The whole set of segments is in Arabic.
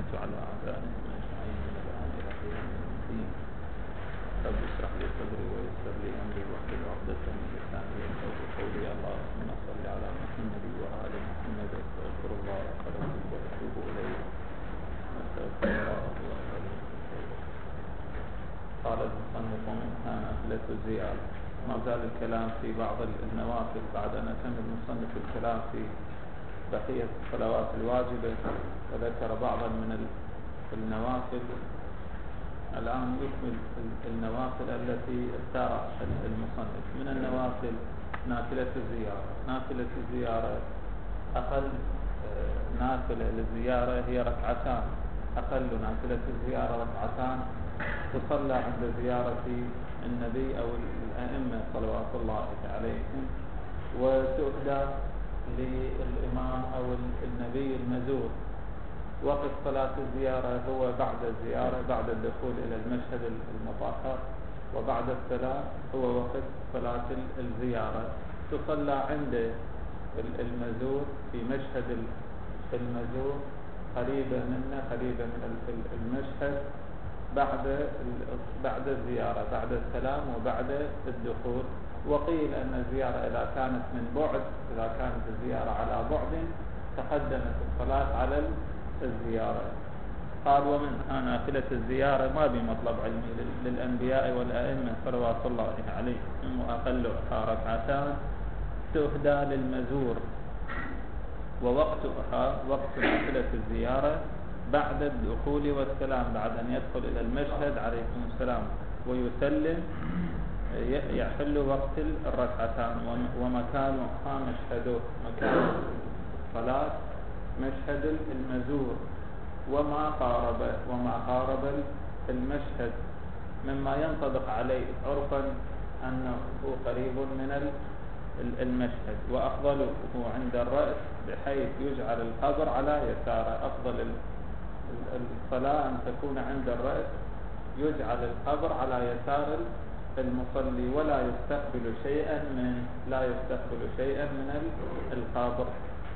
السكينة على أعدائهم أجمعين من الآن إلى قيام الدين. رب اشرح لي صدري ويسر لي أمري واحلل عقدة من لساني يفقهوا قولي. اللهم صل على محمد وآل محمد. أستغفر الله وأتوب إليه. أستغفر الله وأتوب إليه. قال المصنف ومنها نافلة الزيارة. ما زال الكلام في بعض النوافل بعد أن أتم المصنف الكلام في بقية الصلوات الواجبة وذكر بعضا من النوافل. الآن يكمل النوافل التي اختارها المصنف. من النوافل نافلة الزيارة. نافلة الزيارة أقل نافلة للزيارة هي ركعتان. أقل نافلة الزيارة ركعتان تصلى عند زيارة النبي أو الأئمة صلوات الله عليهم، وتؤدى للإمام أو النبي المزور. وقت صلاة الزيارة هو بعد الزيارة، بعد الدخول إلى المشهد المطهر، وبعد السلام هو وقت صلاة الزيارة. تصلى عند المزور في مشهد المزور قريبة منه، قريبة من المشهد، بعد الزيارة، بعد السلام وبعد الدخول. وقيل أن الزيارة إذا كانت من بعد، إذا كانت الزيارة على بعد تقدمت الصلاة على الزيارة. قال ومنها نافلة الزيارة ما بمطلب علمي للأنبياء والأئمة صلوات الله عليهم، وأقلها ركعتان تهدى للمزور. ووقتها وقت نافلة الزيارة بعد الدخول والسلام، بعد أن يدخل إلى المشهد عليكم السلام ويسلم يحل وقت الركعتان. ومكانها مشهده، مكان الصلاة مشهد المزور وما قارب المشهد، مما ينطبق عليه عرفا أنه قريب من المشهد. وأفضله عند الرأس بحيث يجعل القبر على يساره. أفضل الصلاة أن تكون عند الرأس، يجعل القبر على يسار المصلي ولا يستقبل شيئا من القبر.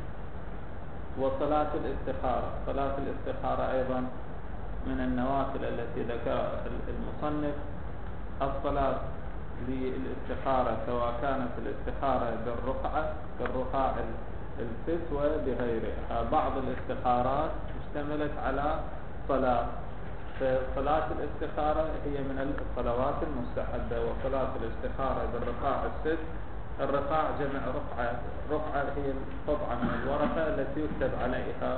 وصلاة الاستخارة. صلاة الاستخارة أيضا من النوافل التي ذكرها المصنف. الصلاة للاستخارة سواء كانت الاستخارة بالرقاع الست وبغيرها. بعض الاستخارات اشتملت على صلاة، فصلاة الاستخارة هي من الصلوات المستحبة. وصلاة الاستخارة بالرقاع الست، الرقاع جمع رقعة هي قطعة من الورقة التي يكتب عليها،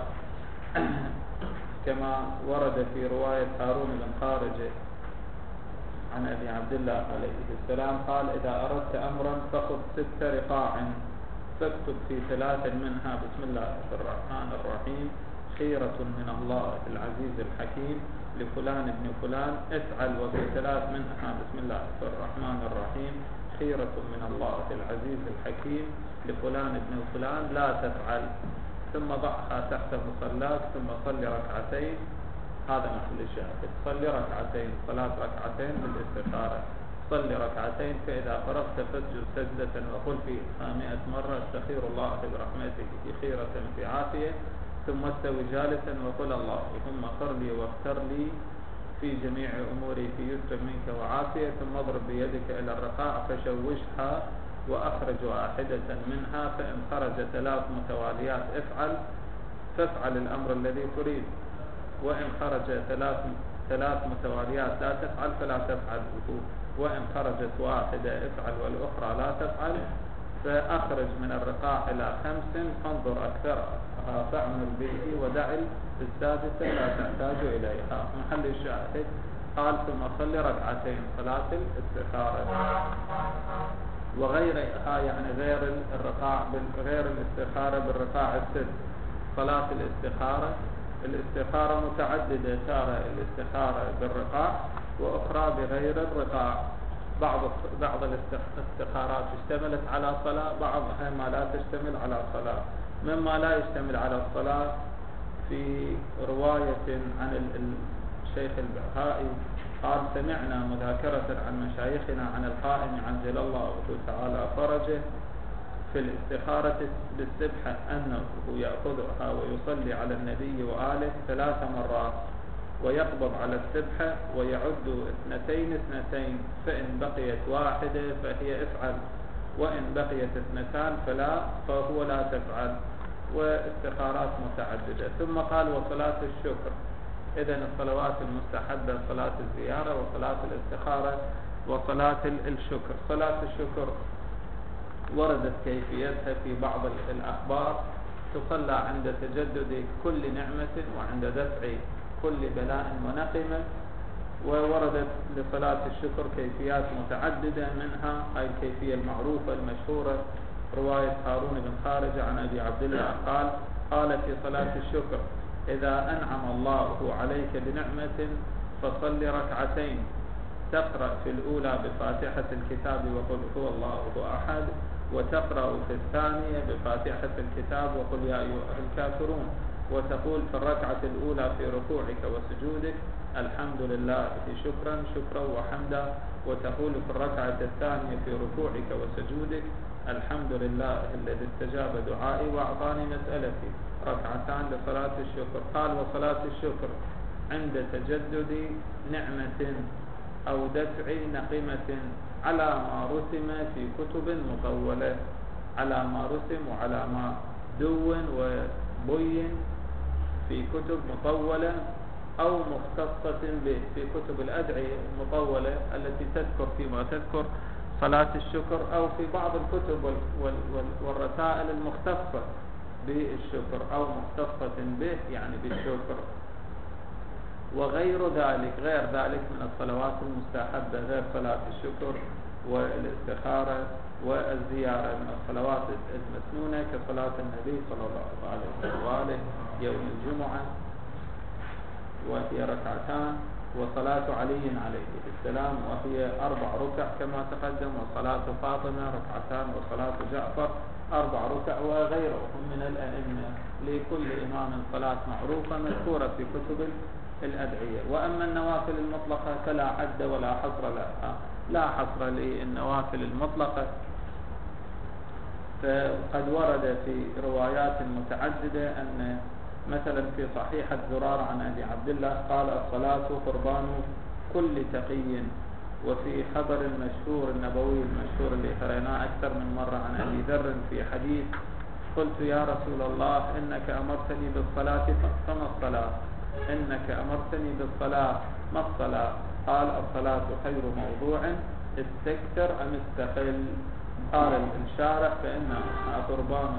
كما ورد في رواية هارون بن خارجة عن أبي عبد الله عليه السلام قال إذا أردت أمرا فخذ 6 رقاع فاكتب في 3 منها بسم الله الرحمن الرحيم خيرة من الله العزيز الحكيم لفلان ابن فلان افعل. وفي 3 منها بسم الله الرحمن الرحيم خيرة من الله العزيز الحكيم لفلان ابن فلان لا تفعل. ثم ضعها تحت مصلاك ثم صل ركعتين. هذا محل الشاهد. صل ركعتين، صلاة ركعتين بالاستخارة. صل ركعتين فإذا فرغت فاسجد سجدة وقل فيها 100 مرة استخير الله برحمته في خيرة في عافية. ثم استوي جالسا وقل اللهم اغفر لي واغفر لي في جميع أموري في يسر منك وعافية. ثم اضرب بيدك إلى الرقاع فشوشها وأخرج واحدة منها، فإن خرج 3 متواليات فافعل الأمر الذي تريد، وإن خرج 3 متواليات لا تفعل فلا تفعل، وإن خرجت واحدة افعل والأخرى لا تفعل. فأخرج من الرقاع إلى 5 فانظر أكثرها فاعمل به ودع السادسة لا تحتاج إليها. محل الشاهد قال ثم صل ركعتين صلاة الاستخارة. وغيرها يعني غير الرقاع غير الاستخارة بالرقاع الست. صلاة الاستخارة متعددة، تارة الاستخارة بالرقاع وأخرى بغير الرقاع. بعض الاستخارات اشتملت على صلاة، بعضها ما لا تشتمل على صلاة. مما لا يشتمل على الصلاة في رواية عن الشيخ البهائي قال سمعنا مذاكرة عن مشايخنا عن القائم عجل الله تعالى فرجه في الاستخارة بالسبحة أنه يأخذها ويصلي على النبي وآله 3 مرات ويقبض على السبحة ويعد 2 2، فإن بقيت 1 فهي افعل، وإن بقيت 2 فهو لا تفعل، واستخارات متعددة. ثم قال وصلاة الشكر. إذن الصلوات المستحبة صلاة الزيارة وصلاة الاستخارة وصلاة الشكر. صلاة الشكر وردت كيفيتها في بعض الأخبار، تصلى عند تجدد كل نعمة وعند دفع كل بلاء ونقمة. ووردت لصلاة الشكر كيفيات متعددة، منها هاي الكيفية المعروفة المشهورة رواية هارون بن خارجة عن أبي عبد الله قال في صلاة الشكر: إذا أنعم الله عليك بنعمة فصل 2 تقرأ في الأولى بفاتحة الكتاب وقل هو الله أحد، وتقرأ في الثانية بفاتحة الكتاب وقل يا أيها الكافرون، وتقول في الركعة الأولى في ركوعك وسجودك الحمد لله شكرا وحمدا، وتقول في الركعة الثانية في ركوعك وسجودك الحمد لله الذي استجاب دعائي وأعطاني مسألتي. 2 لصلاة الشكر. قال وصلاة الشكر عند تجدد نعمة أو دفع نقمة على ما رسم في كتب مطولة، على ما رسم وعلى ما دون وبين في كتب مطولة أو مختصة به في كتب الأدعية المطولة التي تذكر فيما تذكر صلاة الشكر، أو في بعض الكتب والرسائل المختصة بالشكر أو مختصة به يعني بالشكر. وغير ذلك من الصلوات المستحبة غير صلاة الشكر والاستخارة والزيارة من الصلوات المسنونة كصلاة النبي صلى الله عليه وآله يوم الجمعة وهي 2، وصلاة علي عليه السلام وهي 4 ركع كما تقدم، وصلاة فاطمة 2، وصلاة جعفر 4 ركع، وغيرهم من الأئمة لكل إمام صلاة معروفة مذكورة في كتب الأدعية. وأما النوافل المطلقة فلا عد ولا حصر لها، لا حصر للنوافل المطلقة، فقد ورد في روايات متعددة أن مثلا في صحيحة زرار عن أبي عبد الله قال الصلاة قربان كل تقي. وفي خبر المشهور النبوي المشهور اللي قرأناه أكثر من مرة عن أبي ذر في حديث: قلت يا رسول الله إنك أمرتني بالصلاة فما الصلاة؟ إنك أمرتني بالصلاة ما الصلاة؟ قال الصلاة خير موضوع استكثر أم استقل. قال الشارح فإنها قربان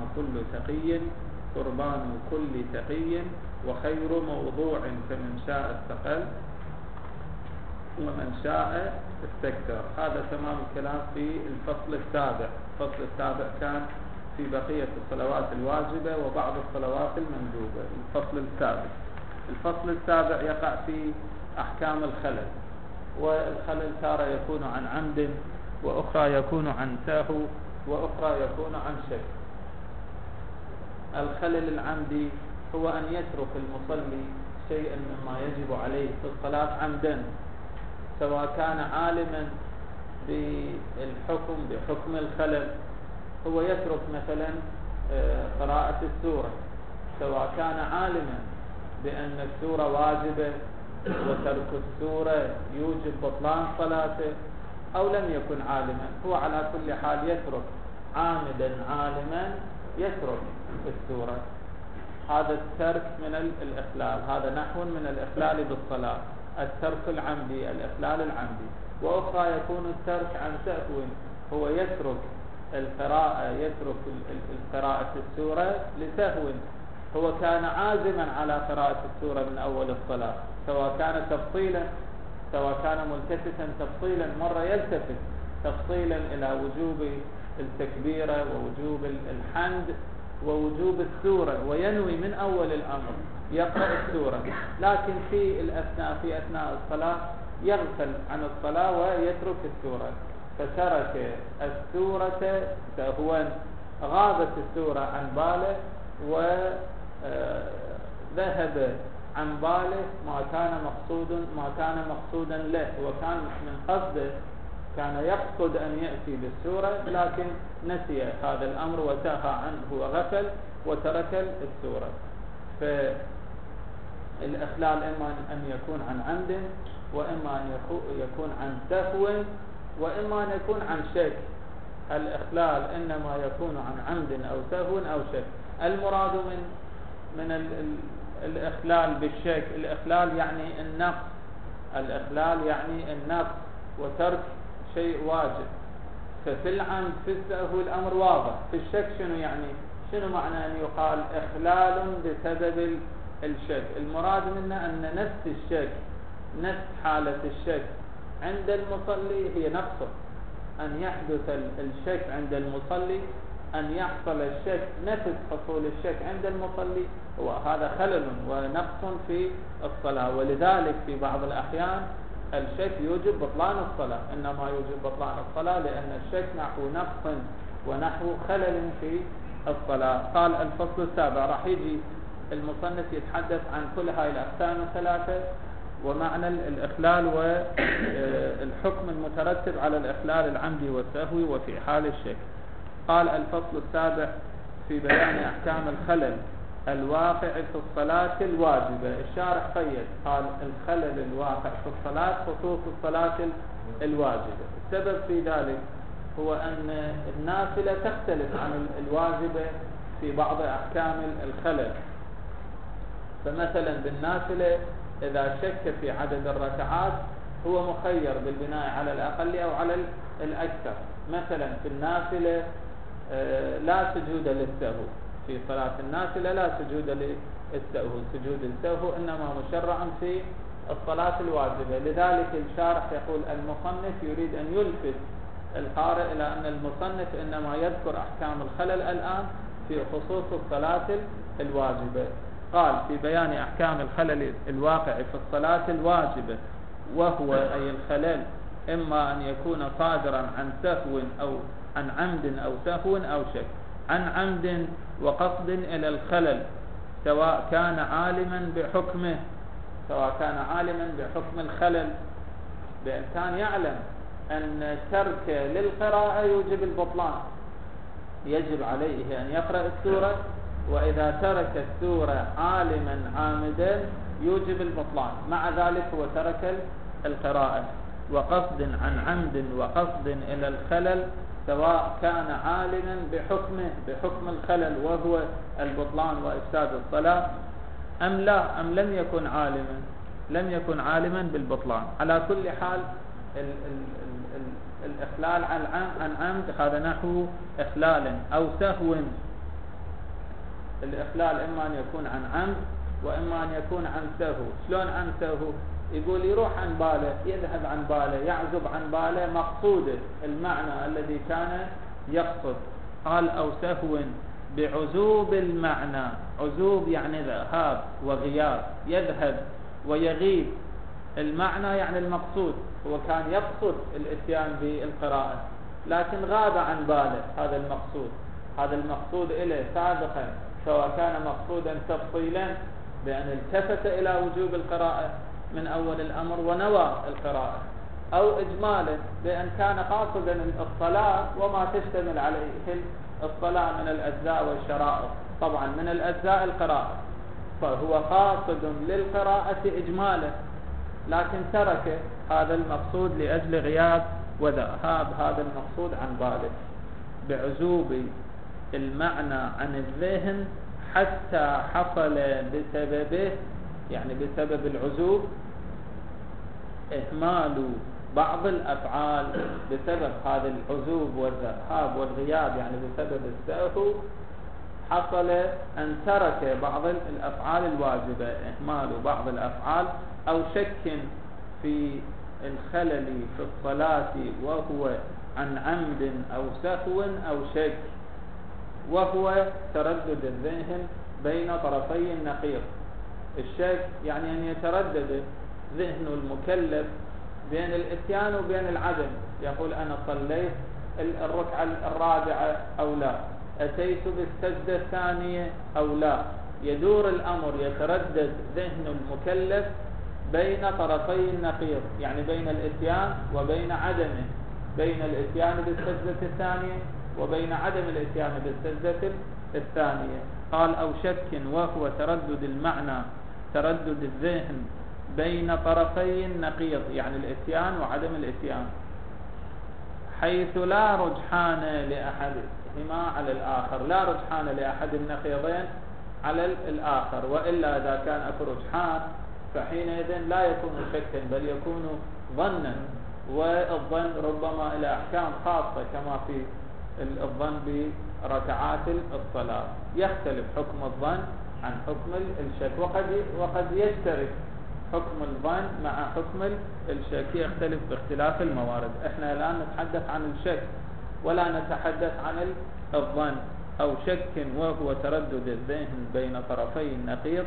كل تقي وخير موضوع، فمن شاء استقل ومن شاء استكثر. هذا تمام الكلام في الفصل السابع. الفصل السابع كان في بقية الصلوات الواجبة وبعض الصلوات المندوبة. الفصل السابع يقع في أحكام الخلل، والخلل تارة يكون عن عمد، وأخرى يكون عن سهو، وأخرى يكون عن شك. الخلل العمدي هو أن يترك المصلي شيئا مما يجب عليه في الصلاة عمدا، سواء كان عالما بحكم الخلل، هو يترك مثلا قراءة السورة، سواء كان عالما بأن السورة واجبة وترك السورة يوجب بطلان صلاته، أو لم يكن عالما، هو على كل حال يترك عامدا عالما يترك السورة. هذا الترك من الإخلال، هذا نحو من الإخلال بالصلاة، الترك العمدي، الإخلال العمدي. وأخرى يكون الترك عن سهو، هو يترك القراءة السورة لسهو، هو كان عازما على قراءة السورة من أول الصلاة، سواء كان تفصيلا سواء كان ملتفتا تفصيلا، مرة يلتفت تفصيلا إلى وجوب التكبيرة ووجوب الحمد ووجوب السورة، وينوي من أول الأمر يقرأ السورة، لكن في أثناء الصلاة يغفل عن الصلاة ويترك السورة، فترك السورة سهوا، غابت السورة عن باله وذهب عن باله ما كان مقصودا له، وكان من قصده كان يقصد أن يأتي بالسورة لكن نسي هذا الأمر وساهى عنه وغفل وترك السورة. فالإخلال إما أن يكون عن عمد، وإما أن يكون عن سهو، وإما أن يكون عن شك. الإخلال إنما يكون عن عمد أو سهو أو شك. المراد من الإخلال بالشك، الإخلال يعني النقص، الإخلال يعني النقص وترك شيء واجب. ففي العمد في السهو الأمر واضح. في الشك شنو يعني؟ شنو معنى أن يقال إخلال بسبب الشك؟ المراد منه أن نفس الشك، نفس حالة الشك عند المصلي هي نقصه، أن يحدث الشك عند المصلي، أن يحصل الشك نفس حصول الشك عند المصلي، وهذا خلل ونقص في الصلاة. ولذلك في بعض الأحيان الشك يوجب بطلان الصلاة، إنما يوجب بطلان الصلاة لأن الشك نحو نقص ونحو خلل في الصلاة. قال الفصل السابع، راح يجي المصنف يتحدث عن كل هاي الأقسام الثلاثة ومعنى الإخلال والحكم المترتب على الإخلال العمدي والسهوي وفي حال الشك. قال الفصل السابع في بيان أحكام الخلل الواقع في الصلاة الواجبة. الشارح قيد قال الخلل الواقع في الصلاة خصوص الصلاة الواجبة. السبب في ذلك هو أن النافلة تختلف عن الواجبة في بعض أحكام الخلل. فمثلا بالنافلة إذا شك في عدد الركعات هو مخير بالبناء على الأقل أو على الأكثر. مثلا في النافلة لا سجود للسهو، في صلاة النافلة لا سجود للسهو، سجود السهو إنما مشرع في الصلاة الواجبة. لذلك الشارح يقول المصنف يريد أن يلفت القارئ إلى أن المصنف إنما يذكر أحكام الخلل الآن في خصوص الصلاة الواجبة. قال في بيان أحكام الخلل الواقع في الصلاة الواجبة، وهو أي الخلل إما أن يكون صادرا عن سهو أو عن عمد أو سهو أو شك. عن عمد وقصد إلى الخلل سواء كان عالما بحكمه، سواء كان عالما بحكم الخلل، بأن كان يعلم أن ترك للقراءة يوجب البطلان، يجب عليه أن يقرأ السورة، وإذا ترك السورة عالما عامدا يوجب البطلان، مع ذلك هو ترك القراءة. وقصد عن عمد وقصد إلى الخلل سواء كان عالما بحكمه، بحكم الخلل وهو البطلان وإفساد الصلاة، أم لا، أم لم يكن عالما، لم يكن عالما بالبطلان. على كل حال الإخلال عن عمد هذا نحو إخلال أو سهو. الإخلال إما أن يكون عن عمد وإما أن يكون عن سهو. شلون عن سهو؟ يقول يروح عن باله، يذهب عن باله، يعزب عن باله مقصوده المعنى الذي كان يقصد. قال أو سهو بعزوب المعنى، عزوب يعني ذهاب وغياب، يذهب ويغيب المعنى يعني المقصود. هو كان يقصد الاتيان بالقراءة لكن غاب عن باله هذا المقصود، هذا المقصود إليه سابقا، سواء كان مقصودا تفصيلا بأن التفت إلى وجوب القراءة من أول الأمر ونوى القراءة، أو إجمالا بأن كان قاصدا الصلاة وما تشتمل عليه الصلاة من الأجزاء والشرائط. طبعا من الأجزاء القراءة، فهو قاصد للقراءة إجمالا لكن ترك هذا المقصود لأجل غياب وذهاب هذا المقصود عن باله. بعزوب المعنى عن الذهن حتى حصل بسببه، يعني بسبب العزوب إهمال بعض الأفعال، بسبب هذا العزوب والذهاب والغياب يعني بسبب السهو حصل أن ترك بعض الأفعال الواجبة، إهمال بعض الأفعال، أو شك في الخلل في الصلاة وهو عن عمد أو سهو أو شك، وهو تردد الذهن بين طرفي النقيض. الشك يعني أن يتردد ذهن المكلف بين الاتيان وبين العدم، يقول أنا صليت الركعة الرابعة أو لا، أتيت بالسجدة الثانية أو لا. يدور الأمر، يتردد ذهن المكلف بين طرفي النقيض، يعني بين الاتيان وبين عدمه. بين الاتيان بالسجدة الثانية وبين عدم الاتيان بالسجدة الثانية. قال أو شك وهو تردد المعنى تردد الذهن بين طرفي النقيض، يعني الاتيان وعدم الاتيان، حيث لا رجحان لأحدهما على الآخر، لا رجحان لأحد النقيضين على الآخر، وإلا إذا كان أكو رجحان فحينئذ لا يكون شكا بل يكون ظنا، والظن ربما إلى أحكام خاصة كما في الظن بركعات الصلاة، يختلف حكم الظن عن حكم الشك، وقد يشترك حكم الظن مع حكم الشك، يختلف باختلاف الموارد. احنا الآن نتحدث عن الشك ولا نتحدث عن الظن. أو شك وهو تردد الذهن بين طرفي النقيض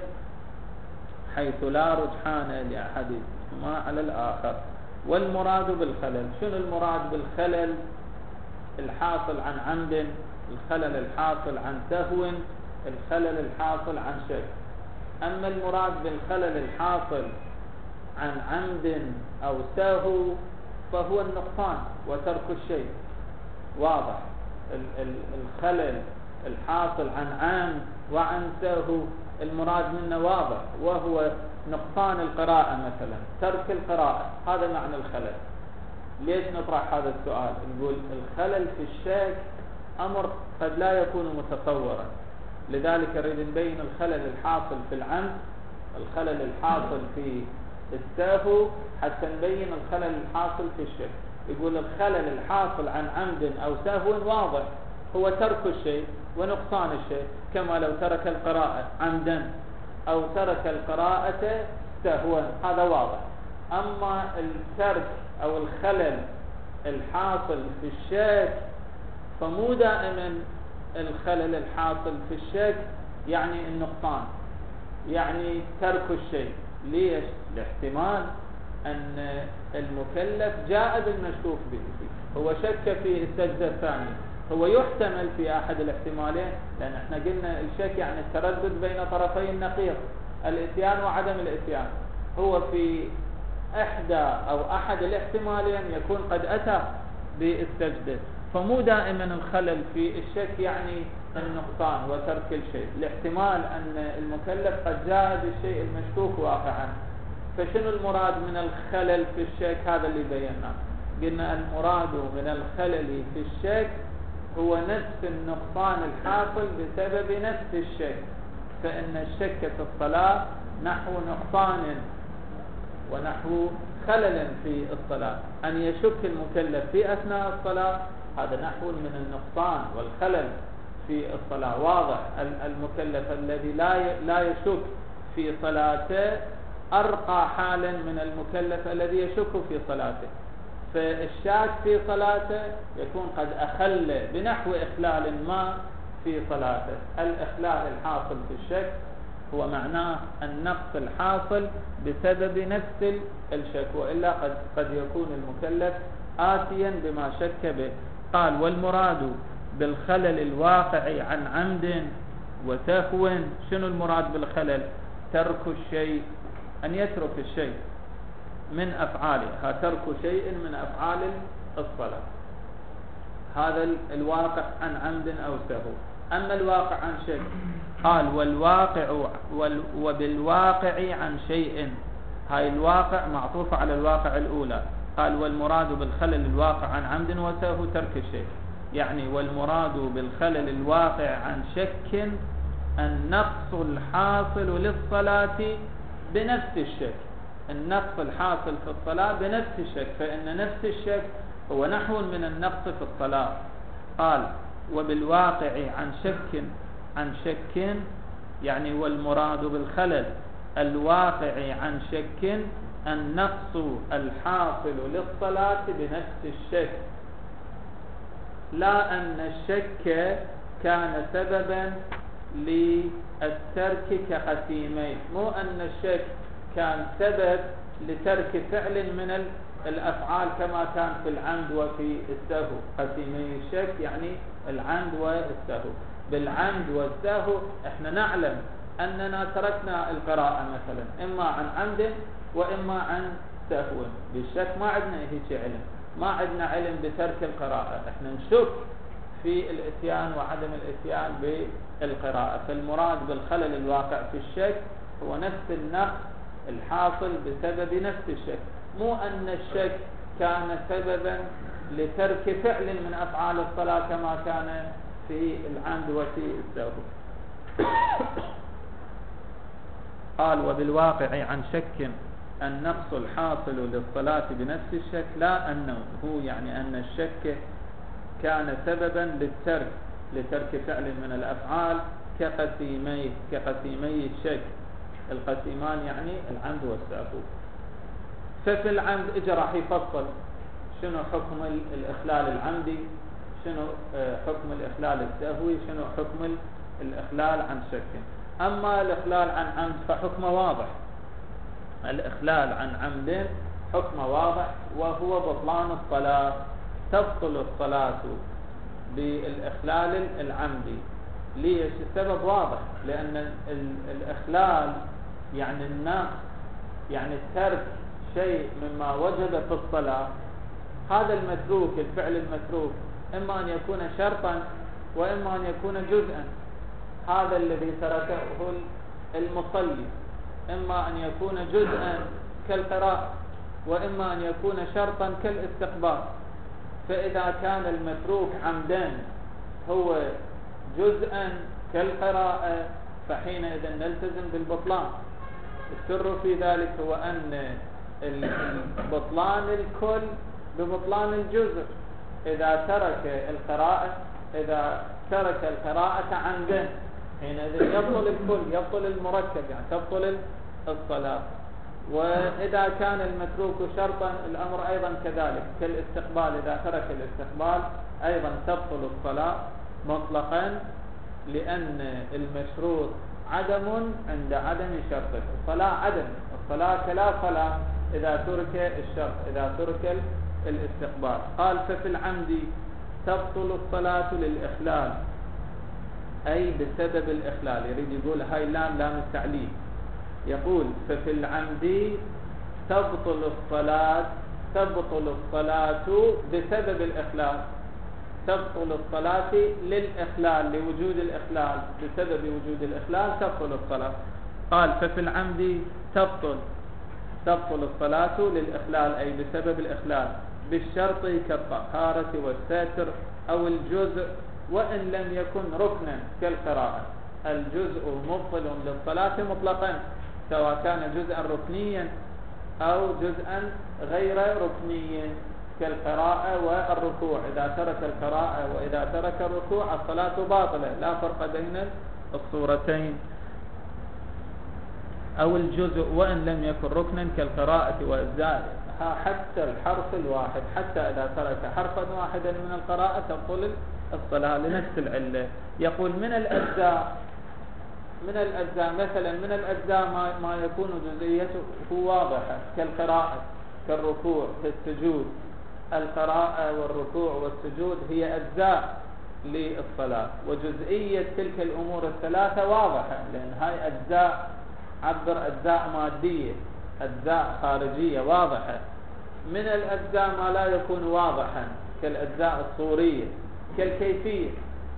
حيث لا رجحان لأحدهما على الآخر. والمراد بالخلل، شنو المراد بالخلل؟ الحاصل عن عمد، الخلل الحاصل عن سهو، الخلل الحاصل عن شك. أما المراد بالخلل الحاصل عن عمد أو سهو فهو النقصان وترك الشيء، واضح. الخلل الحاصل عن عمد وعن سهو المراد منه واضح، وهو نقصان القراءة مثلا، ترك القراءة، هذا معنى الخلل. ليش نطرح هذا السؤال؟ نقول الخلل في الشك أمر قد لا يكون متصورا، لذلك نريد نبين الخلل الحاصل في العمد، الخلل الحاصل في السهو، حتى نبين الخلل الحاصل في الشك. يقول الخلل الحاصل عن عمد أو سهو واضح، هو ترك الشيء ونقصان الشيء، كما لو ترك القراءة عمدا أو ترك القراءة سهوا، هذا واضح. أما الترك أو الخلل الحاصل في الشك فمو دائما الخلل الحاصل في الشك يعني النقصان، يعني ترك الشيء. ليش؟ لاحتمال أن المكلف جاء بالمشكوك به، هو شك في السجدة الثانية، هو يحتمل في أحد الاحتمالين، لأن احنا قلنا الشك يعني التردد بين طرفي النقيض، الاتيان وعدم الاتيان، هو في أحد الاحتمالين يكون قد أتى بالسجدة، فمو دائما الخلل في الشك يعني النقصان وترك الشيء، لاحتمال أن المكلف قد جاء بالشيء المشكوك واقعا. فشنو المراد من الخلل في الشك؟ هذا اللي بيناه، قلنا المراد من الخلل في الشك هو نفس النقصان الحاصل بسبب نفس الشك، فإن الشك في الصلاة نحو نقصان ونحو خلل في الصلاة، أن يشك المكلف في أثناء الصلاة هذا نحو من النقصان والخلل في الصلاة، واضح. المكلف الذي لا يشك في صلاته أرقى حالا من المكلف الذي يشك في صلاته، فالشاك في صلاته يكون قد أخل بنحو إخلال ما في صلاته. الإخلال الحاصل في الشك هو معناه النقص الحاصل بسبب نفس الشك، وإلا قد يكون المكلف آتيا بما شك به. قال والمراد بالخلل الواقع عن عمد وسهو، شنو المراد بالخلل؟ ترك الشيء، أن يترك الشيء من أفعالها، ترك شيء من أفعال الصلاة، هذا الواقع عن عمد أو سهو. أما الواقع عن شيء قال وبالواقع عن شيء، هاي الواقع معطوفة على الواقع الأولى. قال والمراد بالخلل الواقع عن عمد وسهو ترك الشيء، يعني والمراد بالخلل الواقع عن شك النقص الحاصل للصلاة بنفس الشك، النقص الحاصل في الصلاة بنفس الشك، فإن نفس الشك هو نحو من النقص في الصلاة. قال وبالواقع عن شك يعني والمراد بالخلل الواقع عن شك النقص الحاصل للصلاة بنفس الشك، لا أن الشك كان سببا للترك كقسيمين، مو أن الشك كان سبب لترك فعل من الأفعال كما كان في العمد وفي السهو. قسيمي الشك يعني العمد والسهو. بالعمد والسهو احنا نعلم أننا تركنا القراءة مثلا إما عن عمد وإما عن سهو، بالشك ما عندنا هيك علم، ما عندنا علم بترك القراءة، احنا نشك في الاتيان وعدم الاتيان بالقراءة. فالمراد بالخلل الواقع في الشك هو نفس النقص الحاصل بسبب نفس الشك، مو أن الشك كان سببا لترك فعل من أفعال الصلاة كما كان في العمد وفي السهو. قال وبالواقع عن شك النقص الحاصل للصلاة بنفس الشك، لا أنه هو يعني أن الشك كان سببا لترك فعل من الأفعال كقسيمي الشك. القسيمان يعني العمد والسهو. ففي العمد اجى راح يفصل شنو حكم الإخلال العمدي، شنو حكم الإخلال السهوي، شنو حكم الإخلال عن شك. أما الإخلال عن عمد فحكمه واضح، الإخلال عن عمد حكمه واضح وهو بطلان الصلاة. تبطل الصلاة بالإخلال العمدي. ليش؟ السبب واضح، لأن الإخلال يعني النقص، يعني ترك شيء مما وجب في الصلاة. هذا المتروك، الفعل المتروك، إما أن يكون شرطا وإما أن يكون جزءا. هذا الذي تركه المصلي إما أن يكون جزءا كالقراءة وإما أن يكون شرطا كالاستقبال. فإذا كان المتروك عمدا هو جزءا كالقراءة فحينئذ نلتزم بالبطلان. السر في ذلك هو أن بطلان الكل ببطلان الجزء. إذا ترك القراءة عمدا حينئذ يبطل الكل، يبطل المركب، يعني تبطل الصلاة. وإذا كان المتروك شرطا الأمر أيضا كذلك كالاستقبال، إذا ترك الاستقبال أيضا تبطل الصلاة مطلقا، لأن المشروط عدم عند عدم شرطه. الصلاة عدم، الصلاة كلا صلاة إذا ترك الشرط، إذا ترك الاستقبال. قال ففي العمد تبطل الصلاة للإخلال، أي بسبب الإخلال. يريد يقول هاي لام التعليل. يقول ففي العمد تبطل الصلاة بسبب الإخلال. تبطل الصلاة للإخلال، لوجود الإخلال، بسبب وجود الإخلال تبطل الصلاة. قال ففي العمد تبطل الصلاة للإخلال، أي بسبب الإخلال، بالشرط كالطهارة والساتر أو الجزء وإن لم يكن ركنا كالقراءة. الجزء مبطل للصلاة مطلقا، سواء كان جزءا ركنيا أو جزءا غير ركني كالقراءة والركوع. إذا ترك القراءة وإذا ترك الركوع الصلاة باطلة، لا فرق بين الصورتين. أو الجزء وإن لم يكن ركنا كالقراءة وأجزائها. حتى الحرف الواحد، حتى إذا ترك حرفا واحدا من القراءة تبطل الصلاة لنفس العلة. يقول من الأجزاء مثلا من الأجزاء ما يكون جزئيته واضحة كالقراءة، كالركوع، كالسجود. القراءة والركوع والسجود هي أجزاء للصلاة، وجزئية تلك الأمور الثلاثة واضحة، لأن هاي أجزاء عبر أجزاء مادية، أجزاء خارجية واضحة. من الأجزاء ما لا يكون واضحا كالأجزاء الصورية، كالكيفية،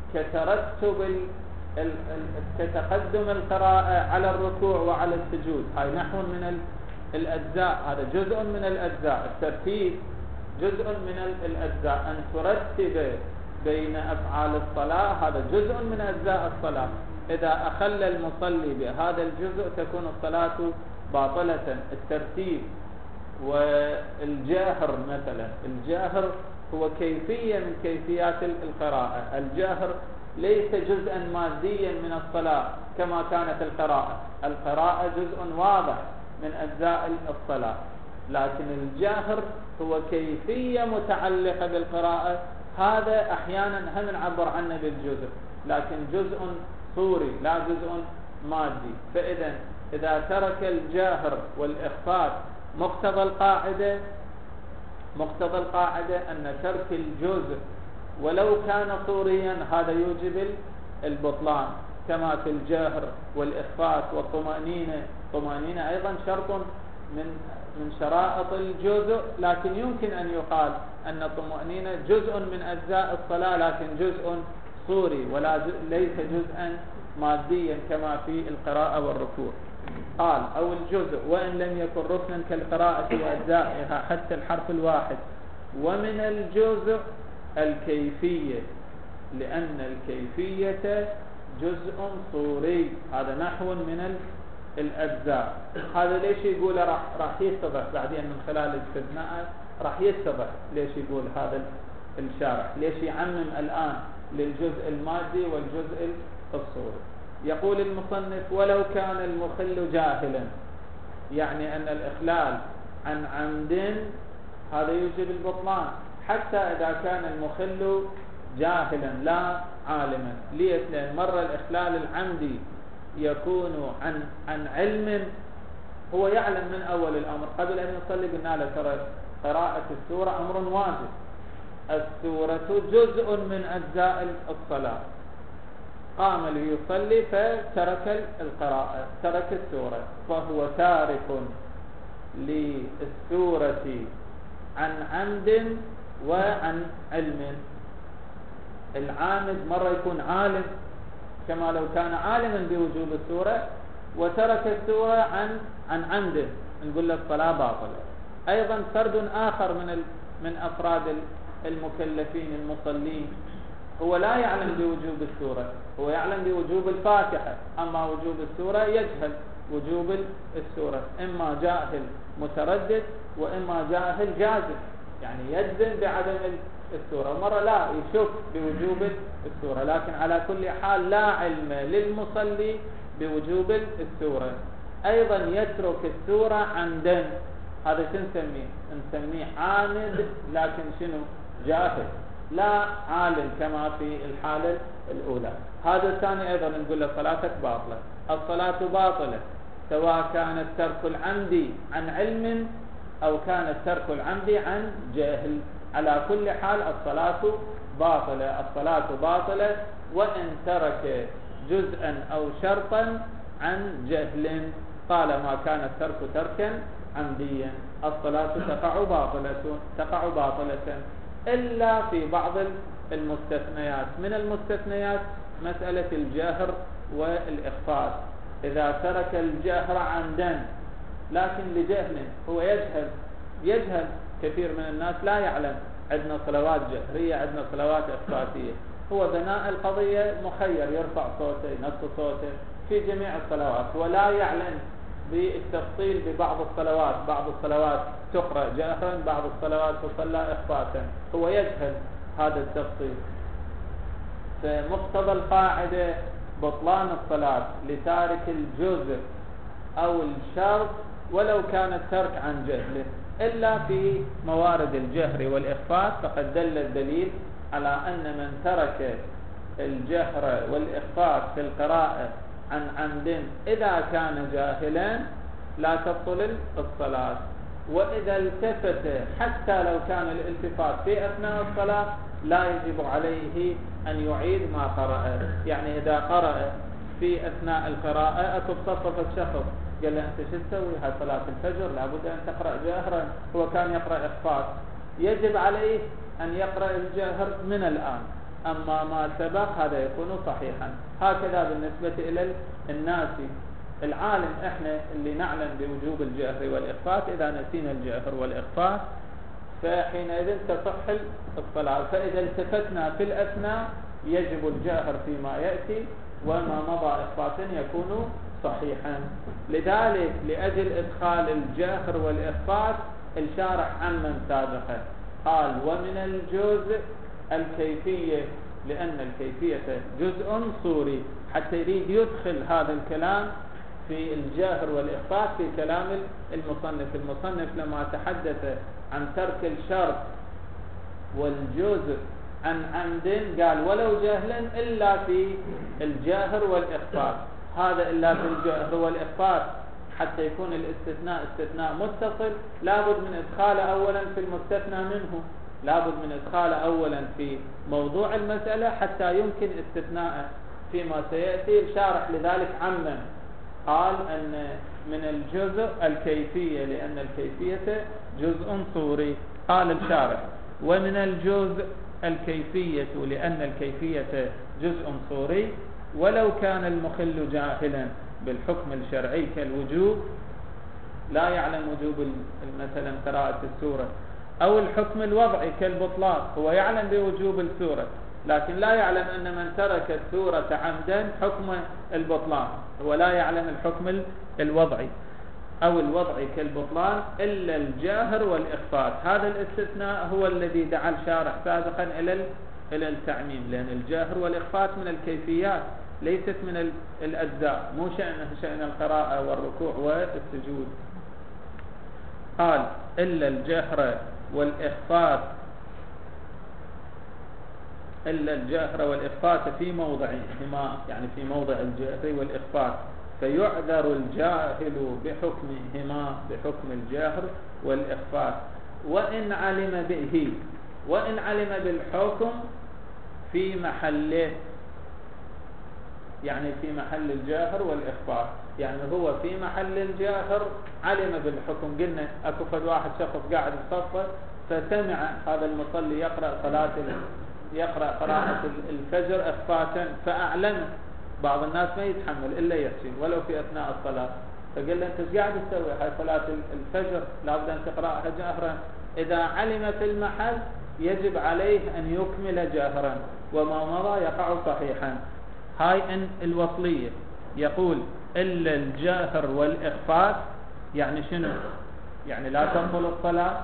كتقدم القراءة على الركوع وعلى السجود. هاي نحو من الأجزاء، هذا جزء من الأجزاء. الترتيب جزء من الأجزاء، أن ترتب بين أفعال الصلاة هذا جزء من أجزاء الصلاة. إذا أخل المصلي بهذا الجزء تكون الصلاة باطلة. الترتيب والجاهر مثلا، الجاهر هو كيفية من كيفيات القراءة. الجاهر ليس جزءا ماديا من الصلاة كما كانت القراءة جزء واضح من أجزاء الصلاة، لكن الجاهر هو كيفية متعلقة بالقراءة. هذا أحيانا هم نعبر عنه بالجزء، لكن جزء صوري لا جزء مادي. فإذا إذا ترك الجاهر والإخفاء مقتضى القاعدة أن ترك الجزء ولو كان صوريا هذا يوجب البطلان، كما في الجاهر والإخفاء والطمأنينة. الطمأنينة أيضا شرط من شرائط الجزء، لكن يمكن أن يقال أن الطمأنينة جزء من أجزاء الصلاة، لكن جزء صوري ليس جزءا ماديا كما في القراءة والركوع. قال أو الجزء وإن لم يكن ركنا كالقراءة وأجزائها حتى الحرف الواحد. ومن الجزء الكيفية، لأن الكيفية جزء صوري، هذا نحو من الأجزاء. هذا ليش يقول راح يتضح بعدين من خلال الاستثناء، راح يتضح ليش يقول هذا الشارح، ليش يعمم الآن للجزء المادي والجزء الصوري. يقول المصنف ولو كان المخل جاهلا، يعني أن الإخلال عن عمد هذا يوجب البطلان، حتى إذا كان المخل جاهلا لا عالما. ليش؟ لأن مرة الإخلال العمدي يكون عن علم، هو يعلم من أول الأمر قبل أن يصلي، قلنا له ترى قراءة السورة أمر واجب، السورة جزء من أجزاء الصلاة. قام ليصلي فترك القراءة، ترك السورة، فهو تارك للسورة عن عمد وعن علم. العامد مرة يكون عالم كما لو كان عالما بوجوب السورة، وترك السورة عن عمد، نقول له الصلاة باطلة. أيضا فرد آخر من أفراد المكلفين المصلين، هو لا يعلم بوجوب السورة، هو يعلم بوجوب الفاتحة، أما وجوب السورة يجهل وجوب السورة، إما جاهل متردد وإما جاهل جازم، يعني يجزم بعدم السورة، ومرة لا يشك بوجوب السورة. لكن على كل حال لا علم للمصلي بوجوب السورة. أيضا يترك السورة عمدا، هذا نسميه عامد، لكن شنو؟ جاهل لا عالم كما في الحالة الأولى. هذا الثاني أيضا نقول له صلاتك باطلة. الصلاة باطلة سواء كان الترك العمدي عن علم أو كان الترك العمدي عن جهل، على كل حال الصلاة باطلة. الصلاة باطلة وإن ترك جزءا أو شرطا عن جهل، طالما كان الترك تركا عمديا الصلاة تقع باطلة إلا في بعض المستثنيات. من المستثنيات مسألة الجهر والإخفاء. إذا ترك الجهر عمدا لكن لجهل، هو يجهل كثير من الناس لا يعلم عندنا صلوات جهرية عندنا صلوات إخفاتية، هو بناء القضية مخير يرفع صوته ينص صوته في جميع الصلوات، ولا يعلم بالتفصيل ببعض الصلوات، بعض الصلوات تقرأ جهرا بعض الصلوات تصلى إخفاتا، هو يجهل هذا التفصيل. فمقتضى القاعدة بطلان الصلاة لتارك الجزء أو الشرط ولو كان الترك عن جهله، إلا في موارد الجهر والإخفاء، فقد دل الدليل على أن من ترك الجهر والإخفاء في القراءة عن عمد إذا كان جاهلا لا تبطل الصلاة، وإذا التفت حتى لو كان الالتفات في أثناء الصلاة لا يجب عليه أن يعيد ما قرأ. يعني إذا قرأ في أثناء القراءة تصفف الشخص قال له أنت شو تسوي؟ هاي صلاة الفجر لابد أن تقرأ جاهرا، هو كان يقرأ إخفاء، يجب عليه أن يقرأ الجاهر من الآن، أما ما سبق هذا يكون صحيحا. هكذا بالنسبة إلى الناس العالم، إحنا اللي نعلم بوجوب الجهر والإخفاء، إذا نسينا الجهر والإخفاء فحينئذ تصح الصلاة. فإذا التفتنا في الأثناء يجب الجهر فيما يأتي، وما مضى إخفاء يكون صحيحا. لذلك لأجل إدخال الجهر والإخفاء الشارح عمم سابقا قال ومن الجزء الكيفية، لأن الكيفية جزء صوري، حتى يريد يدخل هذا الكلام في الجهر والإخفاء في كلام المصنف لما تحدث عن ترك الشرط والجزء عن عمد قال ولو جهلا إلا في الجهر والإخفاء. هذا إلا في الجهر والإخفاء حتى يكون الاستثناء استثناء متصل، لابد من إدخال أولا في المستثنى منه، لابد من إدخال أولا في موضوع المسألة حتى يمكن استثناءه فيما سيأتي. الشارح لذلك عمم قال أن من الجزء الكيفية لأن الكيفية جزء صوري. قال الشارح ومن الجزء الكيفية لأن الكيفية جزء صوري ولو كان المخل جاهلا بالحكم الشرعي كالوجوب لا يعلم وجوب مثلا قراءة السورة أو الحكم الوضعي كالبطلان هو يعلم بوجوب السورة لكن لا يعلم أن من ترك السورة عمدا حكم البطلان هو لا يعلم الحكم الوضعي أو الوضعي كالبطلان إلا الجاهر والإخفات. هذا الاستثناء هو الذي دعا الشارح سابقا إلى التعميم لأن الجاهر والإخفات من الكيفيات ليست من الأجزاء مو شأن القراءة والركوع والسجود. قال إلا الجهر والإخفات في موضعهما يعني في موضع الجهر والإخفات فيعذر الجاهل بحكمهما بحكم الجهر والإخفات وإن علم بالحكم في محله يعني في محل الجاهر والإخفاء يعني هو في محل الجاهر علم بالحكم. قلنا أكو فد واحد شخص قاعد بصفه فسمع هذا المصلي يقرأ قراءة الفجر إخفاء فأعلنه. بعض الناس ما يتحمل إلا يحسن ولو في أثناء الصلاة فقال له أنت قاعد تسوي هاي صلاة الفجر لابد أن تقرأها جاهرا. إذا علم في المحل يجب عليه أن يكمل جاهرا وما مضى يقع صحيحا. هاي إن الوصلية يقول إلا الجاهر والإخفاء يعني شنو؟ يعني لا تبطل الصلاة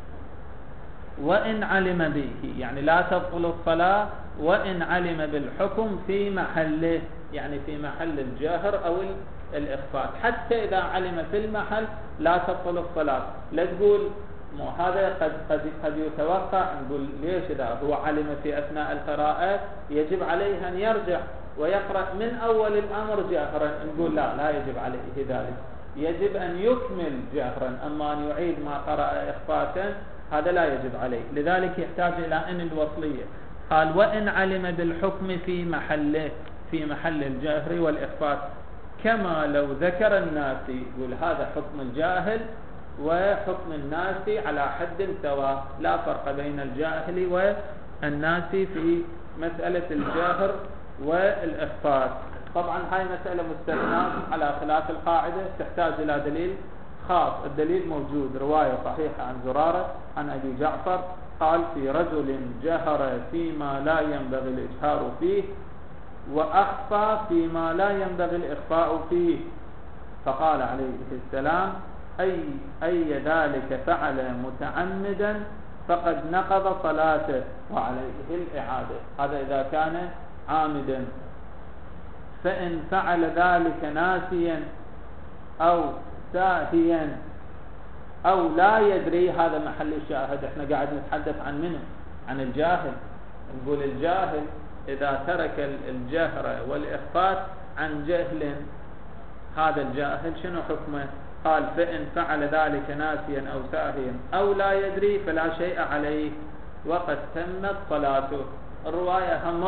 وإن علم به يعني لا تبطل الصلاة وإن علم بالحكم في محله يعني في محل الجاهر أو الإخفاء. حتى إذا علم في المحل لا تبطل الصلاة. لا تقول هذا قد يتوقع نقول ليش إذا هو علم في أثناء القراءة يجب عليه أن يرجع ويقرأ من أول الأمر جاهرا. نقول لا يجب عليه ذلك يجب أن يكمل جاهرا أما أن يعيد ما قرأ إخفاء هذا لا يجب عليه. لذلك يحتاج إلى أن الوصلية. قال وإن علم بالحكم في محله في محل الجاهر والإخفاء كما لو ذكر الناس. يقول هذا حكم الجاهل وحكم الناس على حد سواء لا فرق بين الجاهل والناس في مسألة الجاهر والإخفاء. طبعا هاي مسألة مستثناة على خلاف القاعدة تحتاج إلى دليل خاص. الدليل موجود رواية صحيحة عن زرارة عن أبي جعفر قال في رجل جهر فيما لا ينبغي الإجهار فيه وأخفى فيما لا ينبغي الإخفاء فيه فقال عليه السلام أي ذلك فعل متعمدا فقد نقض صلاته وعليه الإعادة. هذا إذا كان عامدا. فإن فعل ذلك ناسيا أو ساهيا أو لا يدري هذا محل الشاهد. احنا قاعد نتحدث عن منه عن الجاهل. نقول الجاهل إذا ترك الجهر والإخفاء عن جهل هذا الجاهل شنو حكمه؟ قال فإن فعل ذلك ناسيا أو ساهيا أو لا يدري فلا شيء عليه وقد تمت صلاته. الرواية هم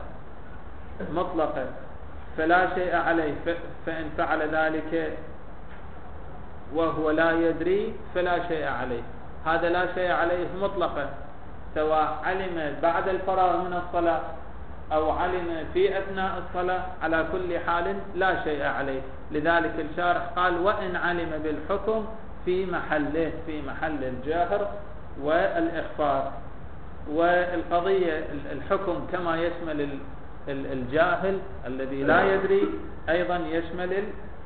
مطلقة فلا شيء عليه. فإن فعل ذلك وهو لا يدري فلا شيء عليه. هذا لا شيء عليه مطلقا سواء علم بعد الفراغ من الصلاة أو علم في أثناء الصلاة على كل حال لا شيء عليه. لذلك الشارح قال وإن علم بالحكم في محله في محل الجاهر والإخفاء. والقضية الحكم كما يشمل الجاهل الذي لا يدري أيضا يشمل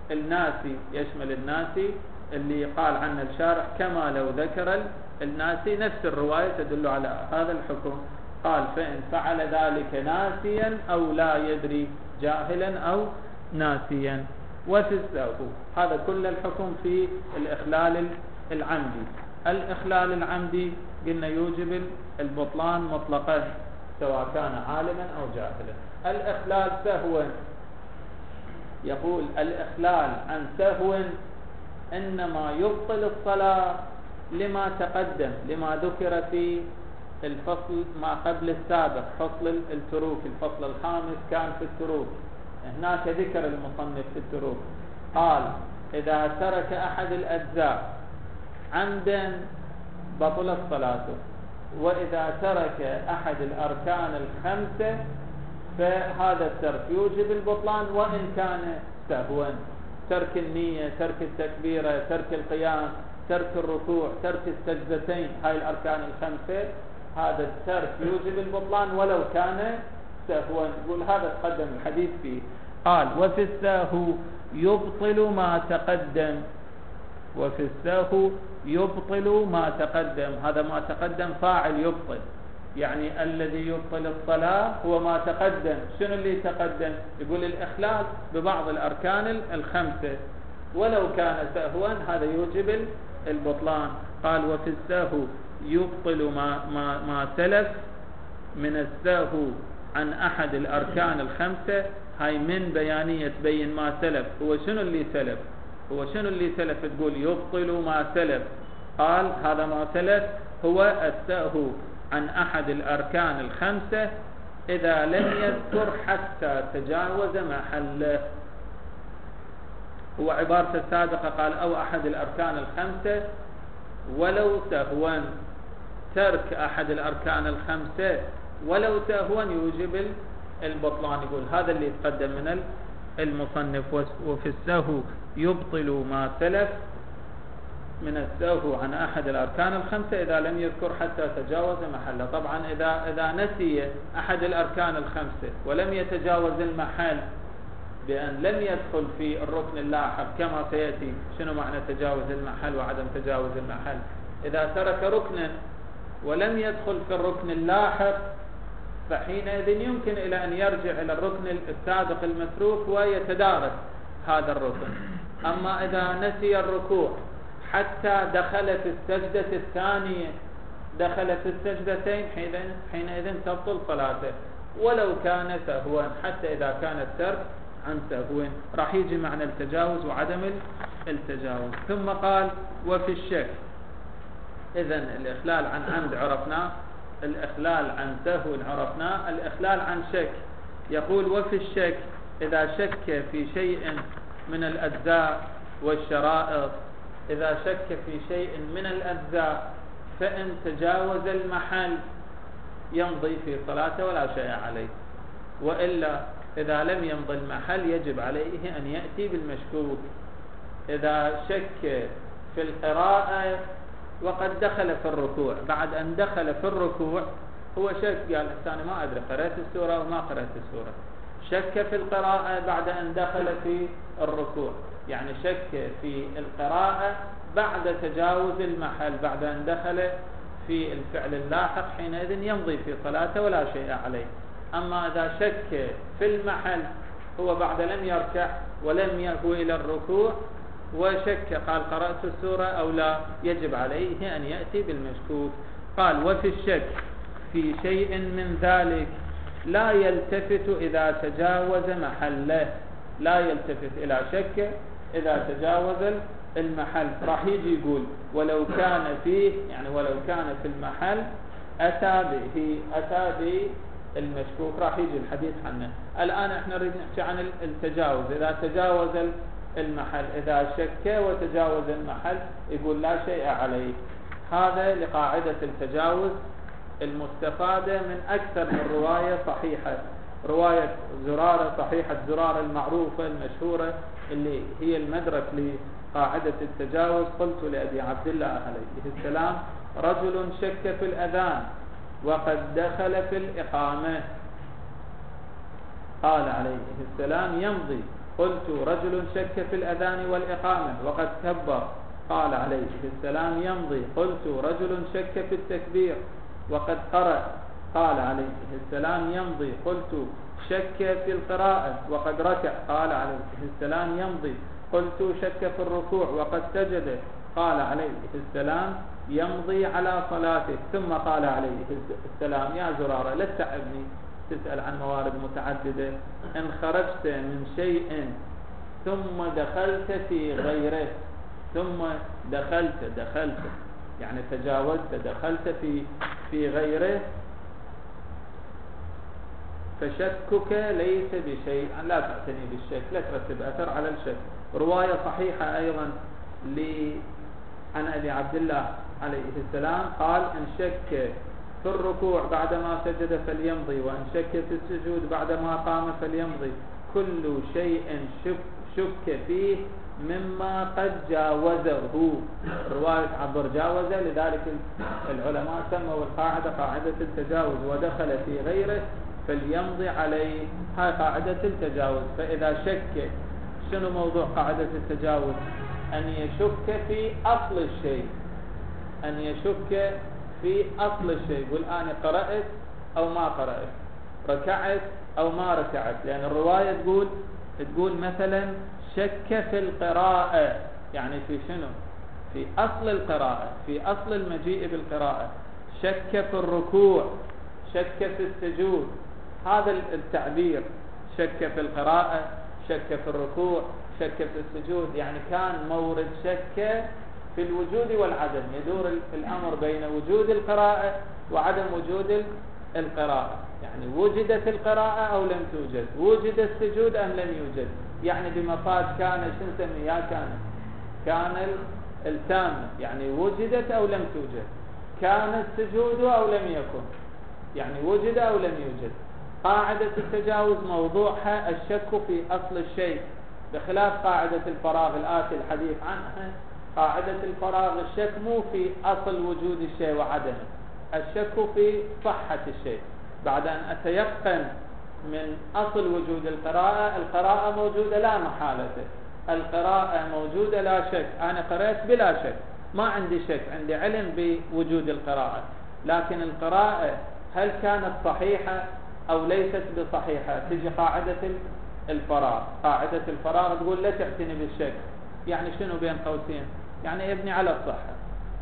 الناسي اللي قال عنه الشارح كما لو ذكر الناسي. نفس الرواية تدل على هذا الحكم. قال فإن فعل ذلك ناسيا أو لا يدري جاهلا أو ناسيا وتسأه. هذا كل الحكم في الإخلال العمدي. الإخلال العمدي قلنا يوجب البطلان مطلقا سواء كان عالما أو جاهلا. الإخلال سهوا يقول الإخلال عن سهو إنما يبطل الصلاة لما تقدم لما ذكر في الفصل ما قبل السابق فصل التروك. الفصل الخامس كان في التروك. هناك ذكر المصنف في التروك قال إذا ترك أحد الأجزاء عمدا بطلت صلاته، وإذا ترك أحد الأركان الخمسة فهذا الترك يوجب البطلان وإن كان سهوا. ترك النية، ترك التكبيرة، ترك القيام، ترك الركوع، ترك السجدتين، هاي الأركان الخمسة، هذا الترك يوجب البطلان ولو كان سهوا. يقول هذا تقدم الحديث فيه. قال وفي السهو يبطل ما تقدم، وفي السهو يبطل ما تقدم. هذا ما تقدم فاعل يبطل، يعني الذي يبطل الصلاة هو ما تقدم. شنو اللي تقدم؟ يقول الإخلال ببعض الأركان الخمسة ولو كان سهوا، هذا يوجب البطلان. قال وفي السهو يبطل ما سلف من السهو عن أحد الأركان الخمسة. هاي من بيانية تبين ما سلف. هو شنو اللي سلف؟ هو شنو اللي سلف؟ تقول يبطل ما سلف. قال هذا ما سلف هو السهو عن أحد الأركان الخمسة إذا لم يذكر حتى تجاوز محله. هو عبارة السابقة قال أو أحد الأركان الخمسة ولو سهوا. ترك أحد الأركان الخمسة ولو سهوا يوجب البطلان. يقول هذا اللي يتقدم من المصنف. وفي السهو يبطل ما سلف من السهو عن أحد الأركان الخمسة إذا لم يذكر حتى تجاوز محله. طبعا إذا نسي أحد الأركان الخمسة ولم يتجاوز المحل بأن لم يدخل في الركن اللاحق كما سيأتي. شنو معنى تجاوز المحل وعدم تجاوز المحل؟ إذا ترك ركنا ولم يدخل في الركن اللاحق فحينئذ يمكن إلى أن يرجع إلى الركن السابق المتروك ويتدارك هذا الركن. أما إذا نسي الركوع حتى دخل في السجدة الثانية، دخل في السجدتين، حينئذ تبطل صلاته ولو كان سهوا، حتى إذا كان الترك عن سهو. راح يجي معنى التجاوز وعدم التجاوز. ثم قال وفي الشك. إذن الإخلال عن عمد عرفناه، الإخلال عن سهو عرفناه، الإخلال عن شك. يقول وفي الشك إذا شك في شيء من الأجزاء والشرائط، إذا شك في شيء من الأجزاء فإن تجاوز المحل يمضي في صلاته ولا شيء عليه، وإلا إذا لم يمضي المحل يجب عليه أن يأتي بالمشكوك. إذا شك في القراءة وقد دخل في الركوع، بعد أن دخل في الركوع هو شك، قال أنا ما أدري قرأت السورة وما قرأت السورة. شك في القراءة بعد أن دخل في الركوع، يعني شك في القراءة بعد تجاوز المحل، بعد أن دخل في الفعل اللاحق، حينئذ يمضي في صلاته ولا شيء عليه. أما إذا شك في المحل هو بعد لم يركع ولم يهوي إلى الركوع وشك قال قرأت السورة أو لا، يجب عليه أن يأتي بالمشكوك. قال وفي الشك في شيء من ذلك لا يلتفت إذا تجاوز محله، لا يلتفت إلى شك إذا تجاوز المحل. راح يجي يقول ولو كان فيه، يعني ولو كان في المحل أتى بالمشكوك. راح يجي الحديث عنه. الآن احنا نريد نحكي عن التجاوز. إذا تجاوز المحل، إذا شك وتجاوز المحل يقول لا شيء عليه. هذا لقاعدة التجاوز المستفادة من أكثر من رواية صحيحة. رواية زرارة، صحيحة زرارة المعروفة المشهورة اللي هي المدرك لقاعدة التجاوز. قلت لأبي عبد الله عليه السلام رجل شك في الأذان وقد دخل في الإقامة، قال عليه السلام يمضي. قلت رجل شك في الأذان والإقامة وقد كبر، قال عليه السلام يمضي. قلت رجل شك في التكبير وقد قرأ، قال عليه السلام يمضي. قلت شك في القراءة وقد ركع، قال عليه السلام يمضي. قلت شك في الركوع وقد سجد، قال عليه السلام يمضي على صلاته. ثم قال عليه السلام يا زرارة لا تتعبني تسأل عن موارد متعددة، إن خرجت من شيء ثم دخلت في غيره، ثم دخلت يعني تجاوزت، دخلت في غيره، فشكك ليس بشيء، لا تعتني بالشك، لا ترتب أثر على الشك. رواية صحيحة أيضا عن أبي عبد الله عليه السلام قال: إن شك في الركوع بعدما سجد فليمضي، وإن شك في السجود بعدما قام فليمضي، كل شيء شك فيه مما قد جاوزه. رواية عبر جاوزه، لذلك العلماء سموا القاعدة قاعدة التجاوز، ودخل في غيره فليمضي عليه. هاي قاعدة التجاوز. فإذا شك، شنو موضوع قاعدة التجاوز؟ أن يشك في أصل الشيء، أن يشك في أصل الشيء. يقول أنا قرأت أو ما قرأت، ركعت أو ما ركعت. لأن الرواية تقول مثلا شك في القراءة، يعني في شنو؟ في أصل القراءة، في أصل المجيء بالقراءة. شك في الركوع، شك في السجود. هذا التعبير، شك في القراءة، شك في الركوع، شك في السجود، يعني كان مورد شك في الوجود والعدم، يدور الأمر بين وجود القراءة وعدم وجود القراءة. يعني وجدت القراءة أو لم توجد، وجد السجود أم لم يوجد. يعني بمفاد كان، شو نسميها؟ كان التامة، يعني وجدت أو لم توجد. كان السجود أو لم يكن، يعني وجد أو لم يوجد. قاعدة التجاوز موضوعها الشك في أصل الشيء، بخلاف قاعدة الفراغ الآتي الحديث عنها. قاعدة الفراغ الشك مو في أصل وجود الشيء وعدمه، الشك في صحة الشيء. بعد أن أتيقن من أصل وجود القراءة، القراءة موجودة لا محالة، القراءة موجودة لا شك، أنا قرأت بلا شك، ما عندي شك، عندي علم بوجود القراءة. لكن القراءة هل كانت صحيحة أو ليست بصحيحة؟ تجي قاعدة الفراغ. قاعدة الفراغ تقول لا تعتني بالشك. يعني شنو بين قوسين؟ يعني يبني على الصحة.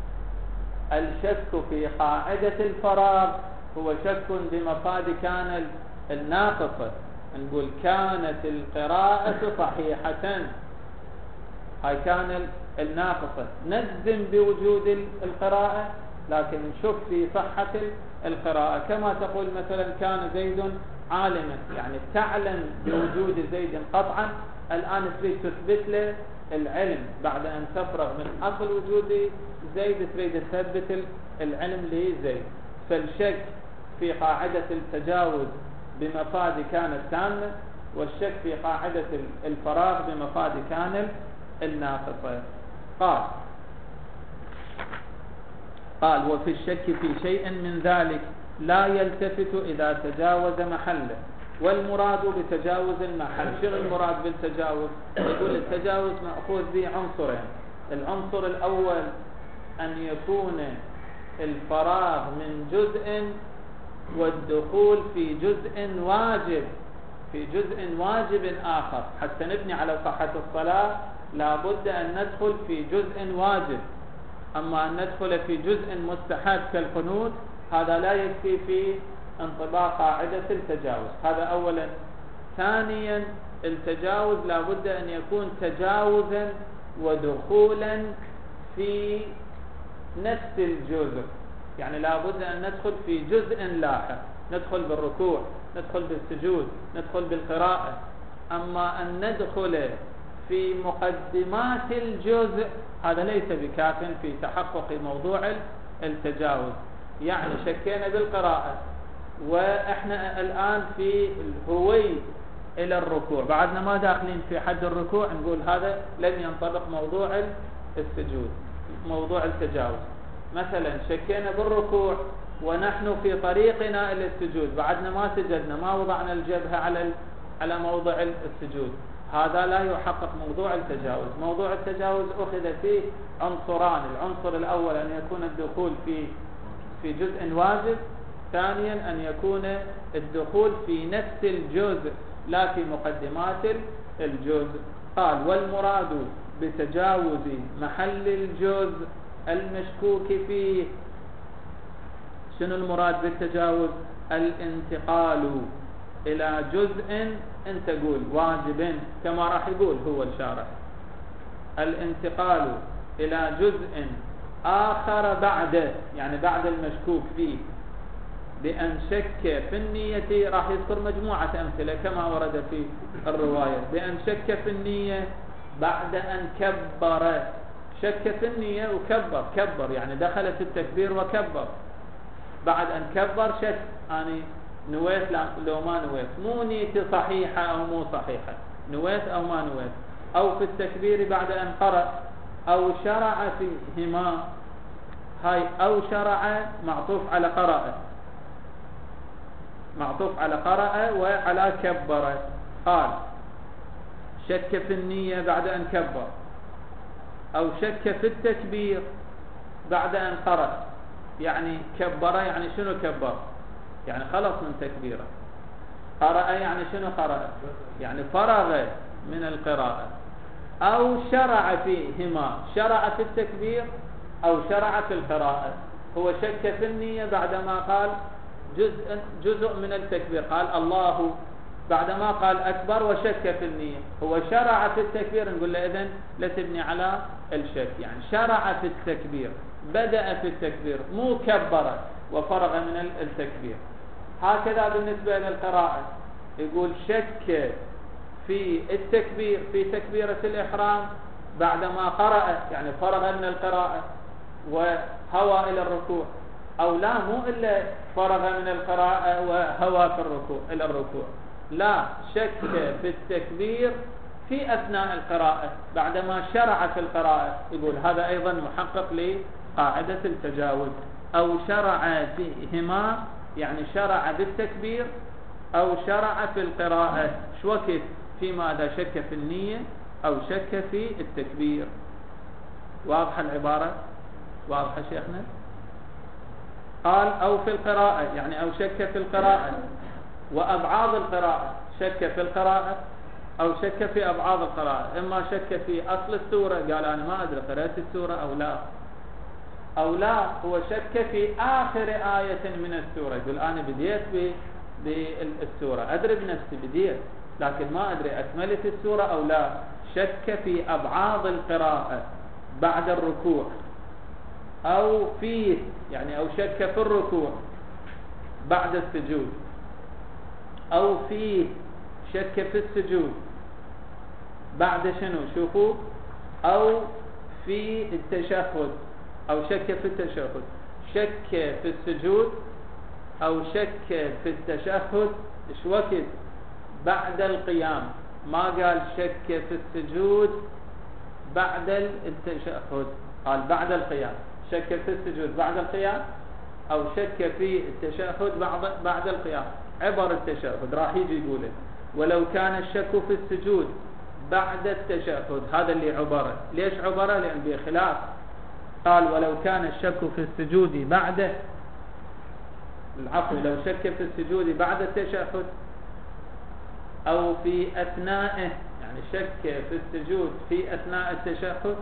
الشك في قاعدة الفراغ هو شك بمفاد كان الناقصة. نقول كانت القراءة صحيحة، هاي كان الناقصة، نجزم بوجود القراءة لكن نشك في صحة القراءة. كما تقول مثلا كان زيد عالما، يعني تعلم بوجود زيد قطعا، الآن تريد تثبت له العلم بعد أن تفرغ من أصل وجود زيد، تريد تثبت العلم لزيد. فالشك في قاعدة التجاوز بمفاد كان التامة، والشك في قاعدة الفراغ بمفاد كان الناقصة. قال وفي الشك في شيء من ذلك لا يلتفت إذا تجاوز محله. والمراد بتجاوز المحل، شنو المراد بالتجاوز؟ يقول التجاوز مأخوذ به عنصرين. العنصر الأول أن يكون الفراغ من جزء والدخول في جزء واجب، في جزء واجب آخر. حتى نبني على صحة الصلاة لابد أن ندخل في جزء واجب. أما أن ندخل في جزء مستحب كالقنوت هذا لا يكفي في انطباق قاعدة التجاوز. هذا أولا. ثانيا التجاوز لابد أن يكون تجاوزا ودخولا في نفس الجزء، يعني لابد أن ندخل في جزء لاحق، ندخل بالركوع، ندخل بالسجود، ندخل بالقراءة. أما أن ندخل في مقدمات الجزء هذا ليس بكاف في تحقق موضوع التجاوز. يعني شكينا بالقراءة وإحنا الآن في الهوي إلى الركوع، بعدنا ما داخلين في حد الركوع، نقول هذا لن ينطبق موضوع السجود، موضوع التجاوز. مثلا شكينا بالركوع ونحن في طريقنا إلى السجود، بعدنا ما سجدنا، ما وضعنا الجبهة على موضع السجود، هذا لا يحقق موضوع التجاوز. موضوع التجاوز أخذ فيه عنصران. العنصر الأول أن يكون الدخول في جزء واجب. ثانيا أن يكون الدخول في نفس الجزء لا في مقدمات الجزء. قال والمراد بتجاوز محل الجزء المشكوك فيه. شنو المراد بالتجاوز؟ الانتقال إلى جزء أنت قول واجب كما راح يقول هو الشارح، الانتقال إلى جزء آخر بعده، يعني بعد المشكوك فيه، بأن شك في النية، راح يذكر مجموعة أمثلة كما ورد في الرواية، بأن شك في النية بعد أن كبر. شك في النية وكبر، كبر يعني دخل في التكبير وكبر، بعد أن كبر شك يعني نويت لو ما نويت، مو نيتي صحيحة أو مو صحيحة، نويت أو ما نويت، أو في التكبير بعد أن قرأ، أو شرع فيهما. هاي أو شرع معطوف على قرأ، معطوف على قرأ وعلى كبر. قال شك في النية بعد أن كبر، أو شك في التكبير بعد أن قرأ. يعني كبر يعني شنو كبر؟ يعني خلص من تكبيره. قرأ يعني شنو قرأ؟ يعني فرغ من القراءة. أو شرع فيهما، شرع في التكبير أو شرع في القراءة. هو شك في النية بعدما قال جزء من التكبير، قال الله بعدما قال أكبر وشك في النية. هو شرع في التكبير، نقول له إذن لا تبني على الشك، يعني شرع في التكبير، بدأ في التكبير، مو كبر وفرغ من التكبير. هكذا بالنسبة للقراءة، يقول شك في التكبير في تكبيرة الإحرام بعدما قرأ، يعني فرغ من القراءة وهوى إلى الركوع، أو لا مو إلا فرغ من القراءة وهوى في الركوع إلى الركوع، لا، شك في التكبير في أثناء القراءة بعدما شرع في القراءة، يقول هذا أيضا محقق لقاعدة التجاوز. أو شرع فيهما يعني شرع بالتكبير أو شرع في القراءة، شو وقت فيما إذا شك في النية أو شك في التكبير. واضحة العبارة؟ واضحة شيخنا؟ قال أو في القراءة يعني أو شك في القراءة وأبعاض القراءة، شك في القراءة أو شك في أبعاض القراءة، إما شك في أصل السورة، قال أنا ما أدري قرأت السورة أو لا هو شك في آخر آية من السورة، يقول أنا بديت بالسورة، أدري بنفسي بديت لكن ما أدري أكملت السورة أو لا. شك في أبعاض القراءة بعد الركوع، أو فيه يعني أو شك في الركوع بعد السجود، أو فيه شك في السجود بعد شنو؟ شوفوا، أو في التشهد أو شك في التشهد، شك في السجود أو شك في التشهد، إيش وقت؟ بعد القيام، ما قال شك في السجود بعد التشهد، قال بعد القيام، شك في السجود بعد القيام أو شك في التشهد بعد القيام. عبر التشهد راح يجي يقوله ولو كان الشك في السجود بعد التشهد، هذا اللي عبره. ليش عبره؟ لأن بخلاف، قال ولو كان الشك في السجود بعد العفو، لو شك في السجود بعد التشهد أو في أثنائه، يعني شك في السجود في أثناء التشهد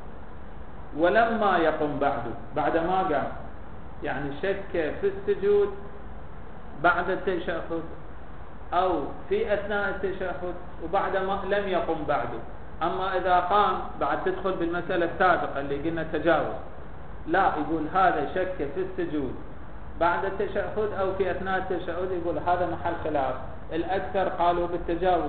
ولما يقم بعد ما قام، يعني شك في السجود بعد التشهد أو في أثناء التشهد وبعد ما لم يقم بعده. أما إذا قام بعد تدخل بالمسألة السابقة اللي قلنا تجاوز، لا، يقول هذا شك في السجود بعد التشهد أو في أثناء التشهد، يقول هذا محل خلاف. الأكثر قالوا بالتجاوز،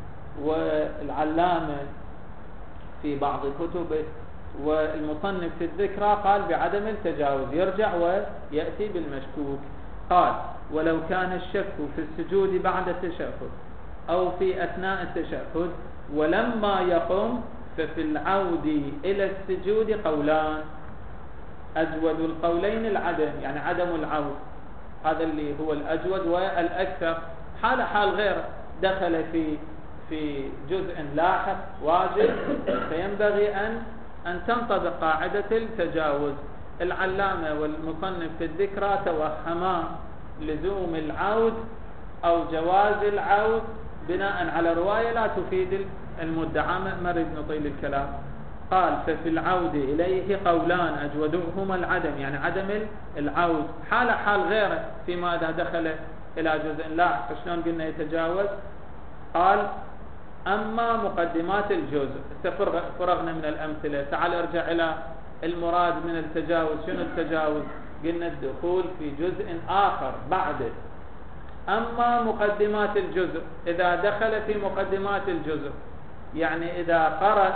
والعلامة في بعض كتبه والمصنف في الذكرى قال بعدم التجاوز، يرجع ويأتي بالمشكوك. قال ولو كان الشك في السجود بعد التشهد أو في أثناء التشهد ولما يقم، ففي العود إلى السجود قولان، أجود القولين العدم، يعني عدم العود، هذا اللي هو الأجود والأكثر. حال غيره دخل في جزء لاحق واجب، فينبغي أن تنطبق قاعدة التجاوز. العلامة والمصنف في الذكرى توهما لزوم العود أو جواز العود بناء على رواية لا تفيد المدعى، ما نريد نطيل الكلام. قال ففي العود إليه قولان أجودهما العدم، يعني عدم العود حال غيره فيما إذا دخل إلى جزء لاحق، شلون قلنا يتجاوز؟ قال أما مقدمات الجزء، فرغنا من الأمثلة، تعال ارجع إلى المراد من التجاوز. شنو التجاوز؟ قلنا الدخول في جزء آخر بعده. أما مقدمات الجزء، إذا دخل في مقدمات الجزء، يعني إذا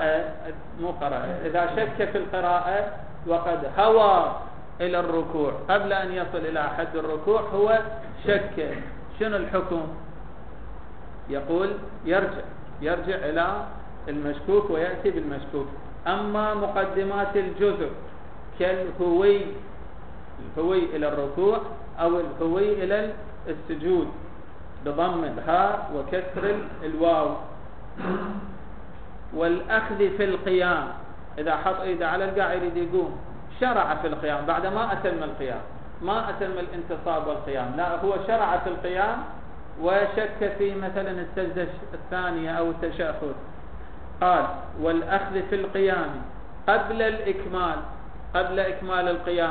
إذا شك في القراءة وقد هوى إلى الركوع قبل أن يصل إلى حد الركوع، هو شك، شنو الحكم؟ يقول يرجع إلى المشكوك ويأتي بالمشكوك. أما مقدمات الجزء كالهوي إلى الركوع أو الهوي إلى السجود بضم الهاء وكسر الواو، والأخذ في القيام، إذا حط إيده على القاع يريد يقوم، شرع في القيام بعد ما أتم القيام، ما أتم الانتصاب والقيام، لا هو شرع في القيام وشك في مثلا السجدة الثانية أو التشهد. قال والأخذ في القيام قبل إكمال القيام،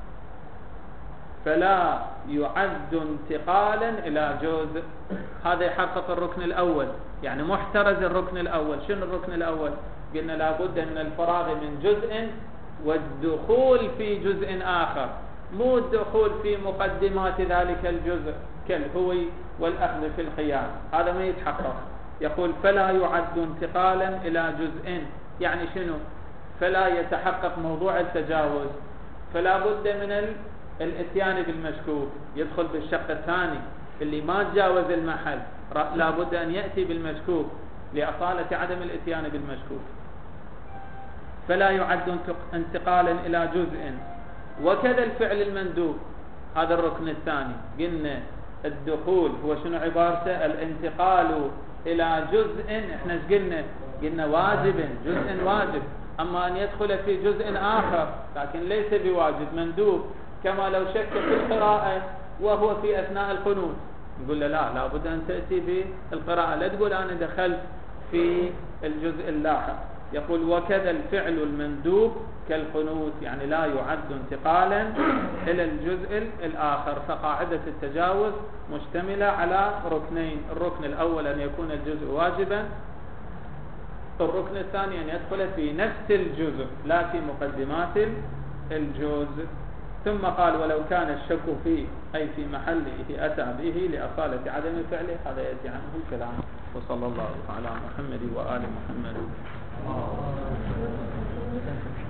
فلا يعد انتقالا إلى جزء. هذا يحقق الركن الأول، يعني محترز الركن الأول. شنو الركن الأول؟ قلنا لابد من الفراغ من جزء والدخول في جزء آخر، مو الدخول في مقدمات ذلك الجزء كالهوي والأخذ في القيام، هذا ما يتحقق. يقول فلا يعد انتقالا إلى جزء، يعني شنو؟ فلا يتحقق موضوع التجاوز، فلا بد من الاتيان بالمشكوك، يدخل بالشق الثاني اللي ما تجاوز المحل، لا بد أن يأتي بالمشكوك لأصالة عدم الاتيان بالمشكوك. فلا يعد انتقالا إلى جزء. وكذا الفعل المندوب، هذا الركن الثاني. قلنا الدخول هو شنو عبارته؟ الانتقال إلى جزء، احنا ايش قلنا واجب، جزء واجب. أما أن يدخل في جزء آخر لكن ليس بواجب، مندوب، كما لو شك في القراءة وهو في أثناء القنوت، يقول له لا بد أن تأتي بالقراءة، لا تقول أنا دخلت في الجزء اللاحق. يقول وكذا الفعل المندوب كالقنوت، يعني لا يعد انتقالا إلى الجزء الآخر. فقاعدة التجاوز مشتملة على ركنين: الركن الأول أن يكون الجزء واجبا، الركن الثاني أن يدخل في نفس الجزء لا في مقدمات الجزء. ثم قال ولو كان الشك فيه أي في محله أتى به لأصالة عدم فعله، هذا يأتي عنه الكلام. وصلى الله على محمد وآل محمد.